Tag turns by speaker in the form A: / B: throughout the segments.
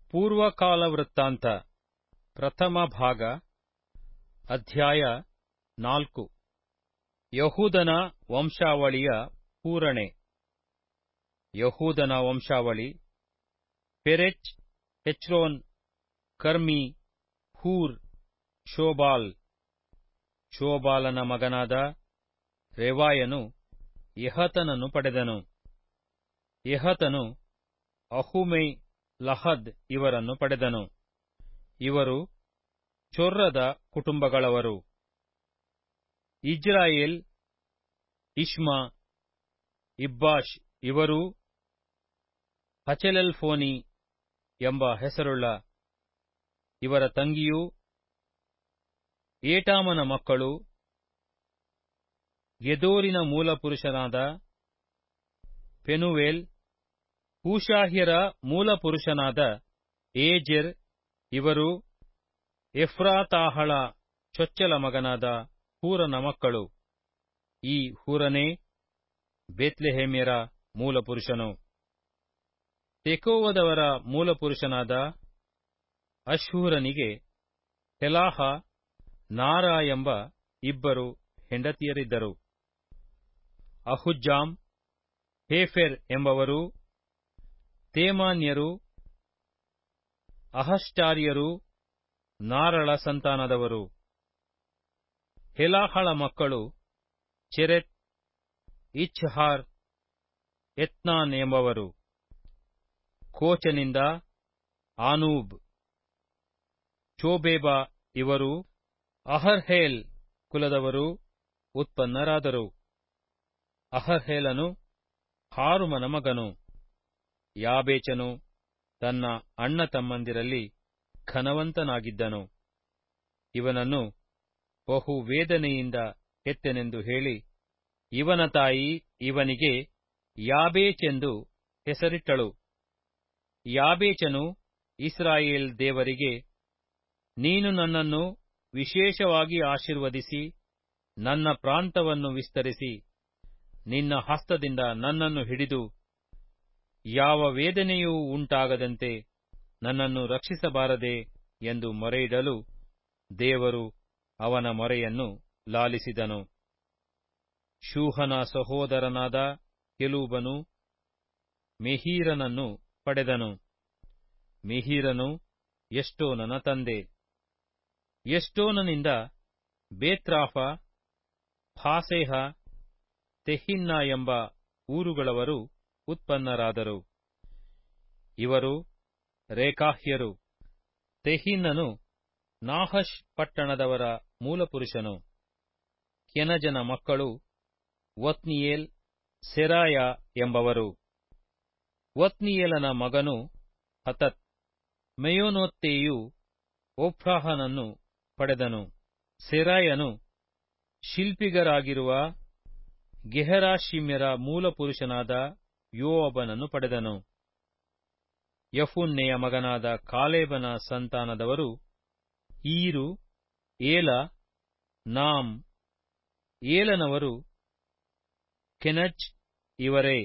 A: ಪೂರ್ವಕಾಲ ವೃತ್ತಾಂತ ಪ್ರಥಮ ಭಾಗ ಅಧ್ಯಾಯ 4 ಯಹೂದನ ವಂಶಾವಳಿಯ ಪೂರಣೆ. ಯಹೂದನ ವಂಶಾವಳಿ: ಪೆರೆಚ್, ಹೆಚ್ರೋನ್, ಕರ್ಮಿ, ಹೂರ್, ಶೋಬಾಲ್. ಶೋಬಾಲನ ಮಗನಾದ ರೆವಾಯನು ಯಹತನನ್ನು ಪಡೆದನು. ಯಹತನು ಅಹುಮೈ, ಲಹದ್ ಇವರನ್ನು ಪಡೆದನು. ಇವರು ಚೊರ್ರದ ಕುಟುಂಬಗಳವರು. ಇಜ್ರಾಯೇಲ್, ಇಷ್ಮ, ಇಬ್ಬಾಷ್ ಇವರೂ ಹಚೆಲೆಲ್ಫೋನಿ ಎಂಬ ಹೆಸರುಳ್ಳ ಇವರ ತಂಗಿಯೂ ಏಟಾಮನ ಮಕ್ಕಳು. ಗೆದೋರಿನ ಮೂಲಪುರುಷನಾದ ಪೆನುವೇಲ್, ಹೂಷಾಹ್ಯರ ಮೂಲಪುರುಷನಾದ ಏಜೆರ್ ಇವರು ಎಫ್ರಾತಾಹಳ ಚೊಚ್ಚಲ ಮಗನಾದ ಹೂರನ ಮಕ್ಕಳು. ಈ ಹೂರನೇ ಬೇತ್ಲೆಹೇಮ್ಯರ ಮೂಲಪುರುಷನು. ತೆಕೋವದವರ ಮೂಲಪುರುಷನಾದ ಅಶ್ಹೂರನಿಗೆ ಹೆಲಾಹ, ನಾರಾ ಎಂಬ ಇಬ್ಬರು ಹೆಂಡತಿಯರಿದ್ದರು. ಅಹುಜ್ಜಾಮ್, ಹೇಫೆರ್ ಎಂಬವರು ತೇಮಾನ್ಯರು, ಅಹಷ್ಟಾರ್ಯರು, ನಾರಳ ಸಂತಾನದವರು. ಹೆಲಾಹಳ ಮಕ್ಕಳು ಚೆರೆತ್, ಇಚ್ಹಾರ್, ಎತ್ನಾನ್ ಎಂಬವರು. ಕೋಚನಿಂದ ಆನೂಬ್, ಚೋಬೇಬ ಇವರು ಅಹರ್ಹೇಲ್ ಕುಲದವರು ಉತ್ಪನ್ನರಾದರು. ಅಹರ್ಹೇಲನು ಹಾರುಮನ ಮಗನು. ಯಾಬೇಚನು ತನ್ನ ಅಣ್ಣ ತಮ್ಮಂದಿರಲ್ಲಿ ಘನವಂತನಾಗಿದ್ದನು. ಇವನನ್ನು ಬಹು ವೇದನೆಯಿಂದ ಹೆತ್ತೆನೆಂದು ಹೇಳಿ ಇವನ ತಾಯಿ ಇವನಿಗೆ ಯಾಬೇಚೆಂದು ಹೆಸರಿಟ್ಟಳು. ಯಾಬೇಚನು ಇಸ್ರಾಯೇಲ್ ದೇವರಿಗೆ, ನೀನು ನನ್ನನ್ನು ವಿಶೇಷವಾಗಿ ಆಶೀರ್ವದಿಸಿ ನನ್ನ ಪ್ರಾಂತವನ್ನು ವಿಸ್ತರಿಸಿ ನಿನ್ನ ಹಸ್ತದಿಂದ ನನ್ನನ್ನು ಹಿಡಿದು ಯಾವ ವೇದನೆಯೂ ಉಂಟಾಗದಂತೆ ನನ್ನನ್ನು ರಕ್ಷಿಸಬಾರದೆ ಎಂದು ಮೊರೆಯಿಡಲು ದೇವರು ಅವನ ಮೊರೆಯನ್ನು ಲಾಲಿಸಿದನು. ಶೂಹನ ಸಹೋದರನಾದ ಕೆಲೂಬನು ಮೆಹೀರನನ್ನು ಪಡೆದನು. ಮೆಹೀರನು ಎಷ್ಟೋನನ ತಂದೆ. ಎಷ್ಟೋನನಿಂದ ಬೇತ್ರಾಫ, ಫಾಸೇಹ, ತೆಹಿನ್ನ ಎಂಬ ಊರುಗಳವರು ಉತ್ಪನ್ನರಾದರು. ಇವರು ರೇಕಾಹ್ಯರು. ತೆಹಿನ್ನನು ನಾಹಷ್ ಪಟ್ಟಣದವರ ಮೂಲಪುರುಷನು. ಕೆನಜನ ಮಕ್ಕಳು ಒತ್ನಿಯೇಲ್, ಸೆರಾಯ ಎಂಬವರು. ಒತ್ನಿಯೇಲನ ಮಗನು ಹತತ್. ಮೆಯೋನೊತ್ತೈಯು ಒಫ್ರಾಹನನ್ನು ಪಡೆದನು. ಸೆರಾಯನು ಶಿಲ್ಪಿಗರಾಗಿರುವ ಗೆಹರಾಷಿಮ್ಯರ ಮೂಲಪುರುಷನಾದ ಯೋವಾಬನನ್ನು ಪಡೆದನು. ಯಫುನ್ನೆಯ ಮಗನಾದ ಕಾಲೇಬನ ಸಂತಾನದವರು ಈರು, ಏಲ, ನಾಮ್. ಏಲನವರು ಕೆನಜ್ ಇವರೇ.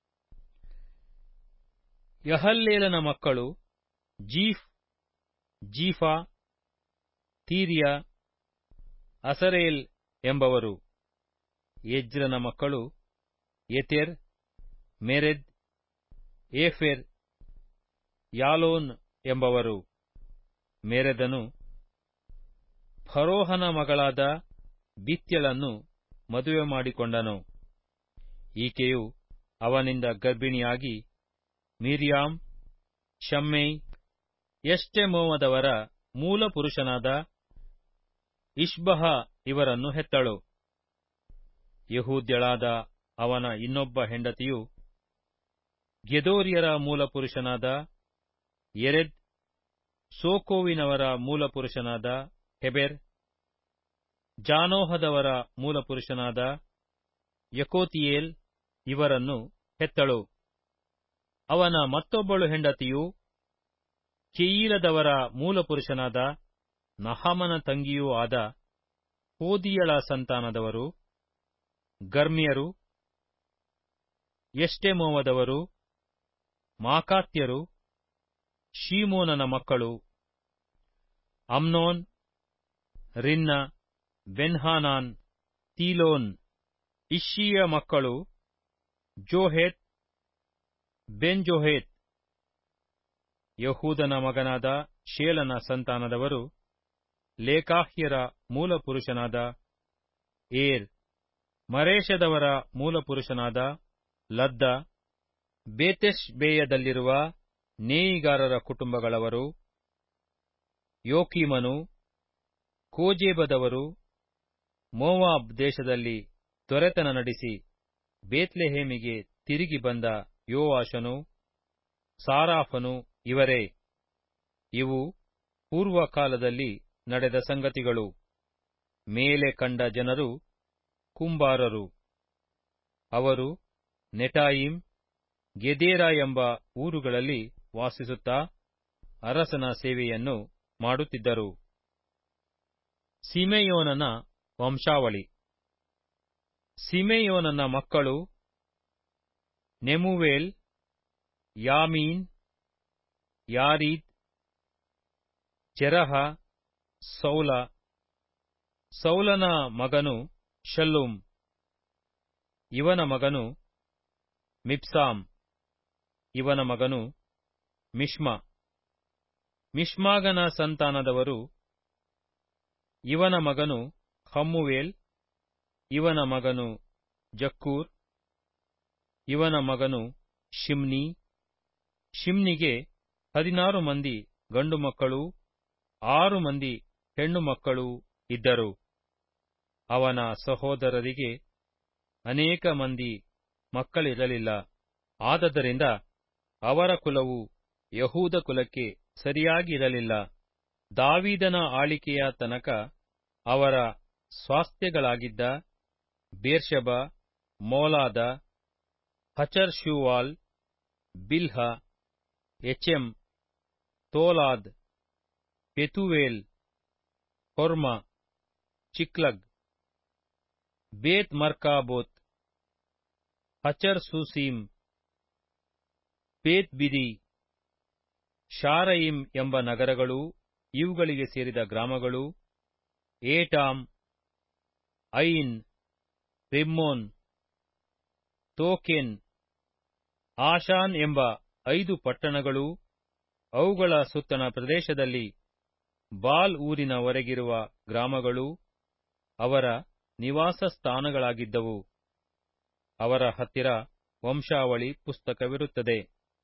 A: ಯಹಲ್ಲೇಲನ ಮಕ್ಕಳು ಜೀಫ್, ಜೀಫಾ, ತೀರ್ಯ, ಅಸರೇಲ್ ಎಂಬವರು. ಎಜ್ರನ ಮಕ್ಕಳು ಯೆತೆರ್, ಮೆರೆದ್, ಏಫೆರ್, ಯಾಲೋನ್ ಎಂಬವರು. ಮೆರೆದನು ಫರೋಹನ ಮಗಳಾದ ಬಿತ್ಯಳನ್ನು ಮದುವೆ ಮಾಡಿಕೊಂಡನು. ಈಕೆಯು ಅವನಿಂದ ಗರ್ಭಿಣಿಯಾಗಿ ಮಿರ್ಯಾಮ್, ಶಮ್ಮೈ, ಎಷ್ಟೆಮೋವದವರ ಮೂಲಪುರುಷನಾದ ಇಷ್ಬಹ ಇವರನ್ನು ಹೆತ್ತಳು. ಯಹೂದ್ಯಳಾದ ಅವನ ಇನ್ನೊಬ್ಬ ಹೆಂಡತಿಯು ಗೆದೋರ್ಯರ ಮೂಲಪುರುಷನಾದ ಯೆರೆದ್, ಸೋಕೋವಿನವರ ಮೂಲಪುರುಷನಾದ ಹೆಬೆರ್, ಜಾನೋಹದವರ ಮೂಲಪುರುಷನಾದ ಯಕೋತಿಯೇಲ್ ಇವರನ್ನು ಹೆತ್ತಳು. ಅವನ ಮತ್ತೊಬ್ಬಳು ಹೆಂಡತಿಯು ಕೆಯೀಲದವರ ಮೂಲಪುರುಷನಾದ ನಹಮನ ತಂಗಿಯೂ ಆದ ಹೋದಿಯಳ ಸಂತಾನದವರು. ಗರ್ಮ್ಯರು, ಎಷ್ಟೆಮೋವದವರು, ಮಾಕಾತ್ಯರು, ಶೀಮೋನನ ಮಕ್ಕಳು ಅಮ್ನೋನ್, ರಿನ್ನ, ಬೆನ್ಹಾನಾನ್, ತೀಲೋನ್. ಇಷ್ಷೀಯ ಮಕ್ಕಳು ಜೋಹೇತ್, ಬೆನ್ಜೋಹೇತ್. ಯಹೂದನ ಮಗನಾದ ಶೇಲನ ಸಂತಾನದವರು ಲೇಕಾಹ್ಯರ ಮೂಲಪುರುಷನಾದ ಏರ್, ಮರೇಷದವರ ಮೂಲಪುರುಷನಾದ ಲದ್ದ, ಬೇತೆಷ್ಬೇಯದಲ್ಲಿರುವ ನೇಯಿಗಾರರ ಕುಟುಂಬಗಳವರು ಯೋಕೀಮನು, ಕೋಜೇಬದವರು, ಮೋವಾಬ್ ದೇಶದಲ್ಲಿ ದೊರೆತನ ನಡೆಸಿ ಬೇತ್ಲೆಹೇಮಿಗೆ ತಿರುಗಿ ಬಂದ ಯೋವಾಷನು, ಸಾರಾಫನು ಇವರೇ. ಇವು ಪೂರ್ವಕಾಲದಲ್ಲಿ ನಡೆದ ಸಂಗತಿಗಳು. ಮೇಲೆ ಕಂಡ ಜನರು ಕುಂಬಾರರು. ಅವರು ನೆಟಾಯಿಮ್, ಗೆದೇರಾ ಎಂಬ ಊರುಗಳಲ್ಲಿ ವಾಸಿಸುತ್ತಾ ಅರಸನ ಸೇವೆಯನ್ನು ಮಾಡುತ್ತಿದ್ದರು. ಸಿಮೆಯೋನನ ವಂಶಾವಳಿ. ಸಿಮೆಯೋನನ ಮಕ್ಕಳು ನೆಮುವೇಲ್, ಯಾಮೀನ್, ಯಾರೀದ್, ಜೆರಹ, ಸೌಲ. ಸೌಲನ ಮಗನು ಶಲ್ಲೂಮ್, ಇವನ ಮಗನು ಮಿಬ್ಸಾಮ್, ಇವನ ಮಗನು ಮಿಷ್ಮ. ಮಿಷ್ಮಾಗನ ಸಂತಾನದವರು ಇವನ ಮಗನು ಹಮ್ಮುವೇಲ್, ಇವನ ಮಗನು ಜಕ್ಕೂರ್, ಇವನ ಮಗನು ಶಿಮ್ನಿ. ಶಿಮ್ನಿಗೆ 16 ಮಂದಿ ಗಂಡು ಮಕ್ಕಳೂ 6 ಮಂದಿ ಹೆಣ್ಣು ಮಕ್ಕಳೂ ಇದ್ದರು. ಅವನ ಸಹೋದರರಿಗೆ ಅನೇಕ ಮಂದಿ ಮಕ್ಕಳಿರಲಿಲ್ಲ. ಆದದರಿಂದ ಅವರ ಕುಲವು ಯಹೂದ ಕುಲಕ್ಕೆ ಸರಿಯಾಗಿರಲಿಲ್ಲ. ದಾವೀದನ ಆಳಿಕೆಯ ತನಕ ಅವರ ಸ್ವಾಸ್ಥ್ಯಗಳಾಗಿದ್ದ ಬೇರ್ಷೆಬ, ಮೋಲಾದ, ಹಚರ್-ಶೂವಾಲ್, ಬಿಲ್ಹ, ಎಚೆಮ್, ತೋಲಾದ್, ಪೆತೂವೇಲ್, ಹೊರ್ಮ, ಚಿಕ್ಲಗ್, ಬೇತ್ ಮರ್ಕಾಬೋತ್, ಹಚರ್ ಸೂಸೀಮ್, ಬೇತ್ ಬಿದಿ, ಶಾರಯಿಮ್ ಎಂಬ ನಗರಗಳೂ ಇವುಗಳಿಗೆ ಸೇರಿದ ಗ್ರಾಮಗಳೂ, ಏಟಾಮ್, ಐನ್, ರಿಮ್ಮೋನ್, ತೋಕೆನ್, ಆಶಾನ್ ಎಂಬ 5 ಪಟ್ಟಣಗಳೂ ಅವುಗಳ ಸುತ್ತಣ ಪ್ರದೇಶದಲ್ಲಿ ಬಾಲ್ ಊರಿನ ವರೆಗಿರುವ ಗ್ರಾಮಗಳೂ ಅವರ ನಿವಾಸ ಸ್ಥಾನಗಳಾಗಿದ್ದವು. ಅವರ ಹತ್ತಿರ ವಂಶಾವಳಿ ಪುಸ್ತಕವಿರುತ್ತದೆ.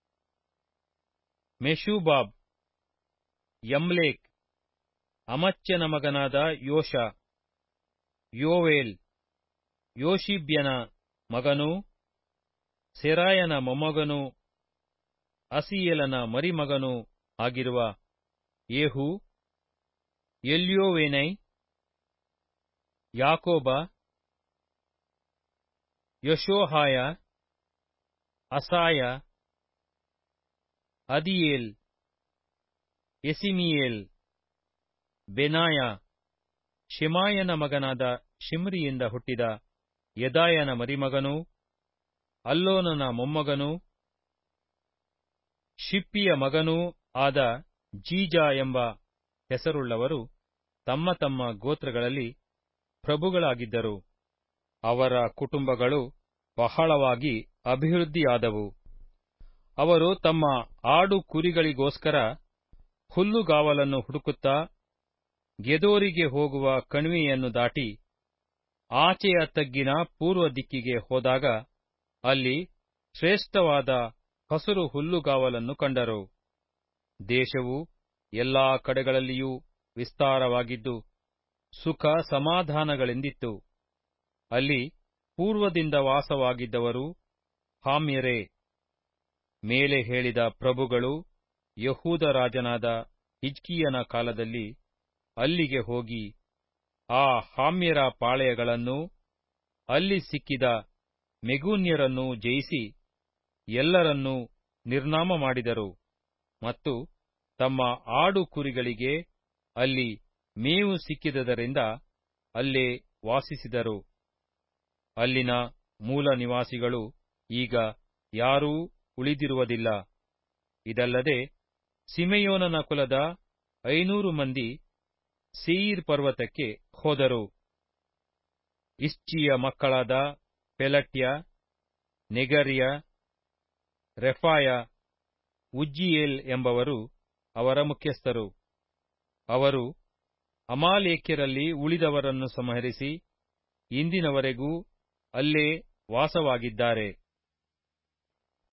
A: ಮೆಷೂಬಾಬ್, ಯಮ್ಲೇಕ್, ಅಮಚ್ಯನ ಮಗನಾದ ಯೋಷ, ಯೋವೇಲ್, ಯೋಷಿಬ್ಯನ ಮಗನೂ ಸೆರಾಯನ ಮೊಮ್ಮಗನೂ ಅಸೀಯೇಲನ ಮರಿಮಗನೂ ಆಗಿರುವ ಯೇಹೂ, ಎಲ್ಯೋವೇನೈ, ಯಾಕೋಬ, ಯಶೋಹಾಯ, ಅಸಾಯ, ಅದಿಯೇಲ್, ಯೆಸಿಮಿಯೇಲ್, ಬೆನಾಯ, ಶೆಮಾಯನ ಮಗನಾದ ಶಿಮ್ರಿಯಿಂದ ಹುಟ್ಟಿದ ಯೆದಾಯನ ಮರಿಮಗನೂ ಅಲ್ಲೋನನ ಮೊಮ್ಮಗನೂ ಶಿಪ್ಪಿಯ ಮಗನೂ ಆದ ಜೀಜ ಎಂಬ ಹೆಸರುಳ್ಳವರು ತಮ್ಮ ತಮ್ಮ ಗೋತ್ರಗಳಲ್ಲಿ ಪ್ರಭುಗಳಾಗಿದ್ದರು. ಅವರ ಕುಟುಂಬಗಳು ಬಹಳವಾಗಿ ಅಭಿವೃದ್ಧಿಯಾದವು. ಅವರು ತಮ್ಮ ಆಡು ಕುರಿಗಳಿಗೋಸ್ಕರ ಹುಲ್ಲುಗಾವಲನ್ನು ಹುಡುಕುತ್ತಾ ಗೆದೋರಿಗೆ ಹೋಗುವ ಕಣಿವೆಯನ್ನು ದಾಟಿ ಆಚೆಯ ತಗ್ಗಿನ ಪೂರ್ವ ದಿಕ್ಕಿಗೆ ಹೋದಾಗ ಅಲ್ಲಿ ಶ್ರೇಷ್ಠವಾದ ಹಸುರು ಹುಲ್ಲುಗಾವಲನ್ನು ಕಂಡರು. ದೇಶವು ಎಲ್ಲಾ ಕಡೆಗಳಲ್ಲಿಯೂ ವಿಸ್ತಾರವಾಗಿದ್ದು ಸುಖ ಸಮಾಧಾನಗಳಿಂದಿತ್ತು. ಅಲ್ಲಿ ಪೂರ್ವದಿಂದ ವಾಸವಾಗಿದ್ದವರು ಹಾಮ್ಯರೇ. ಮೇಲೆ ಹೇಳಿದ ಪ್ರಭುಗಳು ಯಹೂದ ರಾಜನಾದ ಹಿಜ್ಕೀಯನ ಕಾಲದಲ್ಲಿ ಅಲ್ಲಿಗೆ ಹೋಗಿ ಆ ಹಾಮ್ಯರ ಪಾಳೆಯಗಳನ್ನೂ ಅಲ್ಲಿ ಸಿಕ್ಕಿದ ಮೆಗೂನ್ಯರನ್ನೂ ಜಯಿಸಿ ಎಲ್ಲರನ್ನೂ ನಿರ್ನಾಮ ಮಾಡಿದರು ಮತ್ತು ತಮ್ಮ ಆಡು ಕುರಿಗಳಿಗೆ ಅಲ್ಲಿ ಮೇವು ಸಿಕ್ಕಿದ್ದರಿಂದ ಅಲ್ಲೇ ವಾಸಿಸಿದರು. ಅಲ್ಲಿನ ಮೂಲ ನಿವಾಸಿಗಳು ಈಗ ಯಾರೂ ಉಳಿದಿರುವುದಿಲ್ಲ. ಇದಲ್ಲದೆ ಸಿಮೆಯೋನನ ಕುಲದ 500 ಮಂದಿ ಸೇಯೀರ್ ಪರ್ವತಕ್ಕೆ ಹೋದರು. ಇಷ್ಚಿಯ ಮಕ್ಕಳಾದ ಪೆಲಟ್ಯ, ನೆಗರ್ಯ, ರೆಫಾಯ, ಉಜ್ಜೀಯೇಲ್ ಎಂಬವರು ಅವರ ಮುಖ್ಯಸ್ಥರು. ಅವರು ಅಮಾಲೇಕ್ಯರಲ್ಲಿ ಉಳಿದವರನ್ನು ಸಂಹರಿಸಿ ಇಂದಿನವರೆಗೂ ಅಲ್ಲೇ ವಾಸವಾಗಿದ್ದಾರೆ.